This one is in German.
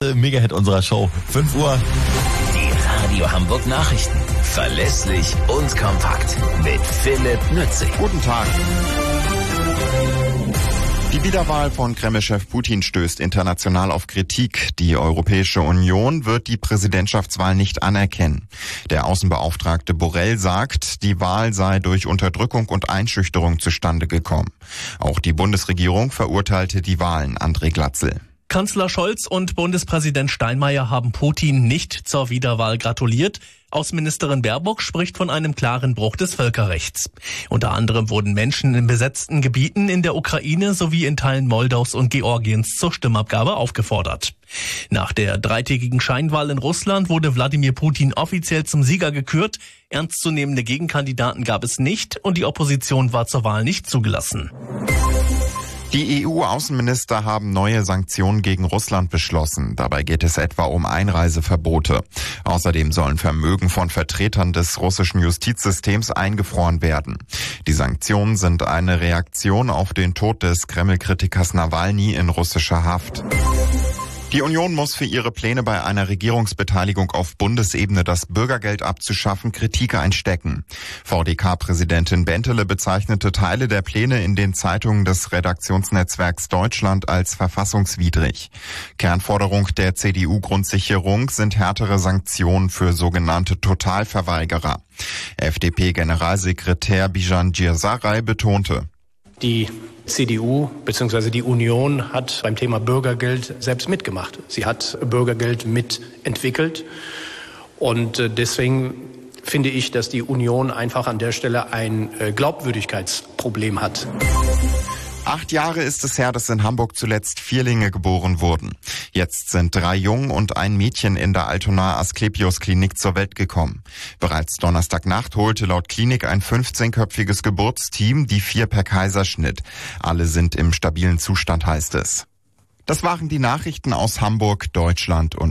erste Mega-Hit unserer Show. 5 Uhr. Die Radio Hamburg Nachrichten. Verlässlich und kompakt. Mit Philipp Nützig. Guten Tag. Die Wiederwahl von Kreml-Chef Putin stößt international auf Kritik. Die Europäische Union wird die Präsidentschaftswahl nicht anerkennen. Der Außenbeauftragte Borrell sagt, die Wahl sei durch Unterdrückung und Einschüchterung zustande gekommen. Auch die Bundesregierung verurteilte die Wahlen. André Glatzel. Kanzler Scholz und Bundespräsident Steinmeier haben Putin nicht zur Wiederwahl gratuliert. Außenministerin Baerbock spricht von einem klaren Bruch des Völkerrechts. Unter anderem wurden Menschen in besetzten Gebieten in der Ukraine sowie in Teilen Moldaus und Georgiens zur Stimmabgabe aufgefordert. Nach der dreitägigen Scheinwahl in Russland wurde Wladimir Putin offiziell zum Sieger gekürt. Ernstzunehmende Gegenkandidaten gab es nicht und die Opposition war zur Wahl nicht zugelassen. Die EU-Außenminister haben neue Sanktionen gegen Russland beschlossen. Dabei geht es etwa um Einreiseverbote. Außerdem sollen Vermögen von Vertretern des russischen Justizsystems eingefroren werden. Die Sanktionen sind eine Reaktion auf den Tod des Kreml-Kritikers Nawalny in russischer Haft. Die Union muss für ihre Pläne bei einer Regierungsbeteiligung auf Bundesebene das Bürgergeld abzuschaffen Kritik einstecken. VDK-Präsidentin Bentele bezeichnete Teile der Pläne in den Zeitungen des Redaktionsnetzwerks Deutschland als verfassungswidrig. Kernforderung der CDU-Grundsicherung sind härtere Sanktionen für sogenannte Totalverweigerer. FDP-Generalsekretär Bijan Girsaray betonte: Die CDU bzw. die Union hat beim Thema Bürgergeld selbst mitgemacht. Sie hat Bürgergeld mitentwickelt und deswegen finde ich, dass die Union einfach an der Stelle ein Glaubwürdigkeitsproblem hat. 8 Jahre ist es her, dass in Hamburg zuletzt Vierlinge geboren wurden. Jetzt sind 3 Jungen und ein Mädchen in der Altonaer Asklepios-Klinik zur Welt gekommen. Bereits Donnerstagnacht holte laut Klinik ein 15-köpfiges Geburtsteam die 4 per Kaiserschnitt. Alle sind im stabilen Zustand, heißt es. Das waren die Nachrichten aus Hamburg, Deutschland und